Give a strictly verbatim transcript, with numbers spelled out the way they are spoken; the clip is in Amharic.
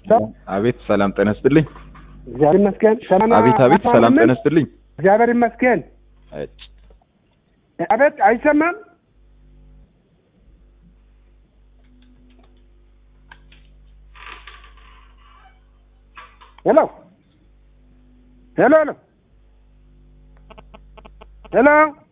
አቤት ሰላም ጤና ይስጥልኝ እግዚአብሔር ይመስገን ሰላም አቤት አቤት ሰላም ጤና ይስጥልኝ እግዚአብሔር ይመስገን እጭ አቤት አይሰማም ሄሎ ሄሎ ሄሎ